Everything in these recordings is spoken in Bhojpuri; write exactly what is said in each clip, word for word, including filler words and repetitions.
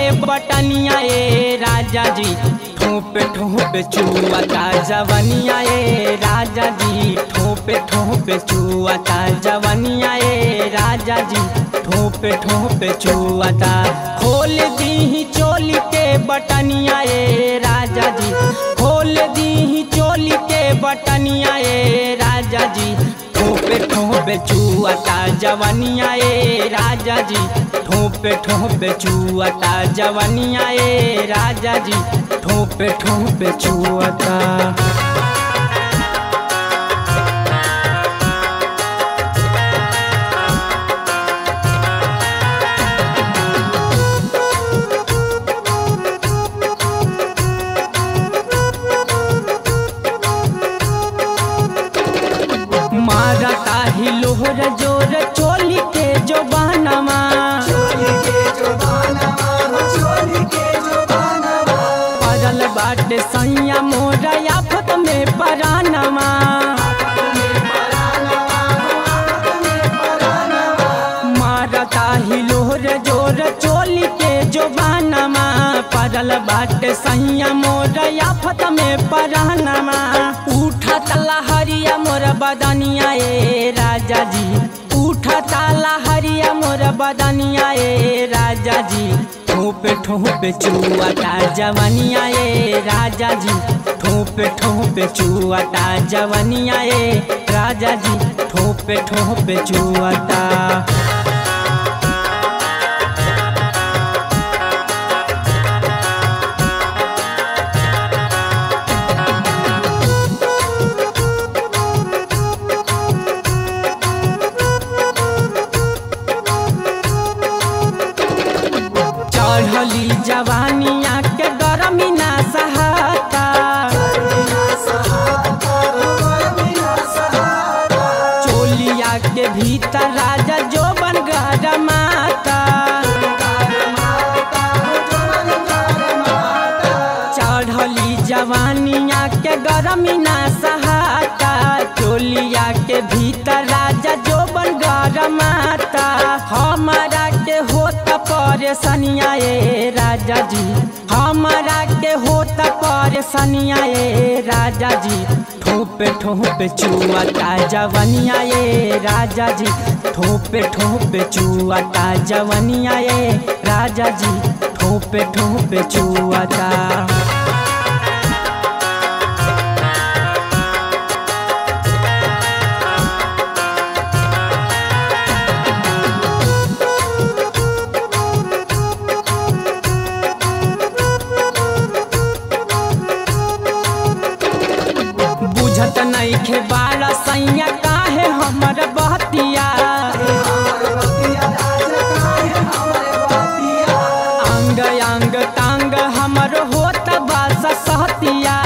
बटनिया ए राजा जी ठोपे ठोपे चुआता जवनिया ए राजा जी ठोपे ठोपे चुआता जवनिया ए राजा जी ठोपे ठोपे चुआता। खोल दी चोली के बटनिया ए राजा जी खोल दी चोली के बटनिया ए राजा जी ठोपे ठोपे चुआता जवनिया ए राजा जी ठोपे ठोपे चुआता जवनिया ए राजा जी ठोपे ठोपे चुआता। मारता ही लोहर जोर चोली के जो बहनमा परल बाटे सैया मोरा आफत में परानमा मारता ही लोहर जोर चोली के जो बहनमा परल बाटे सैया मोरा आफत में परानमा। उठा तला हरिया मोर बदनिया ए राजा जी उठा ताला हरिया मोर बदनिया ए राजा जी ठोपे ठोपे चुआता जवनिया ए राजा जी ठोपे ठोपे चुआता जवनिया ए राजा जी ठोपे ठोपे चुआता। चढ़ली जवानिया के गरमी ना सहाता चोलिया के भीतर राजा जो बन गरमाता चढ़ली जवानिया के गरमी ना सहाता चोलिया के भीतर राजा जो बन गरमाता। हमारा के होत परेशानिया ए राजा जी हमारा के होत परेशानिया ए राजा जी ठोपे ठोपे चुआता जवनिया ए राजा जी ठोपे ठोपे चुआता जवनिया ए राजा जी ठोपे ठोपे चुआता। बुझत नहीं खे बाड़ा सैया काहे हमर बहतिया अंग अंग तांग हमर होत बास सहतिया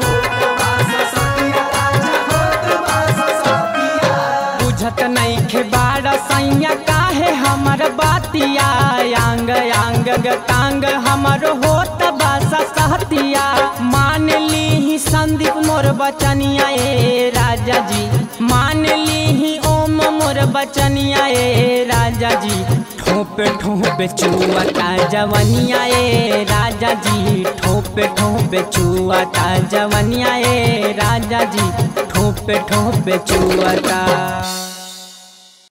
बुझत नहीं खे बाड़ा सैया काहे हमर बातिया अंग अंग तांग हमर होत बास सहतिया। मान ली संदीप मोर बचनिया ए राजा जी मान ली ओम मोर बचनिया ए राजा जी ठोपे ठोपे चुआता जवनिया ए राजा जी ठोपे ठोपे चुआता जवनिया ए राजा जी ठोपे ठोपे चुआता।